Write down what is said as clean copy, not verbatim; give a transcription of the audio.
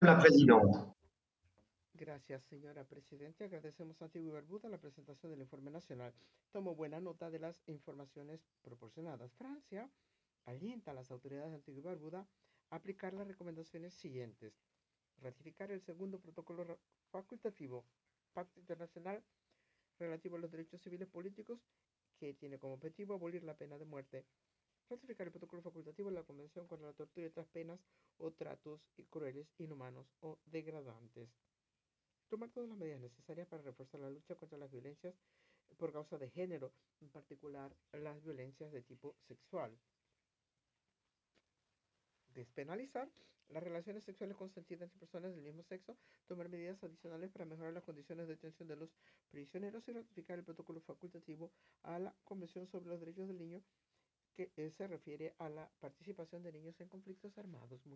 la présidente. Gracias, señora Presidenta. Agradecemos a Antigua y Barbuda la presentación del informe nacional. Tomo buena nota de las informaciones proporcionadas. Francia alienta a las autoridades de Antigua y Barbuda a aplicar las recomendaciones siguientes. Ratificar el segundo protocolo facultativo, Pacto Internacional relativo a los derechos civiles políticos, que tiene como objetivo abolir la pena de muerte. Ratificar el protocolo facultativo de la Convención contra la Tortura y otras penas o tratos crueles, inhumanos o degradantes. Tomar todas las medidas necesarias para reforzar la lucha contra las violencias por causa de género, en particular las violencias de tipo sexual. Despenalizar las relaciones sexuales consentidas entre personas del mismo sexo, tomar medidas adicionales para mejorar las condiciones de detención de los prisioneros y ratificar el protocolo facultativo a la Convención sobre los Derechos del Niño que se refiere a la participación de niños en conflictos armados.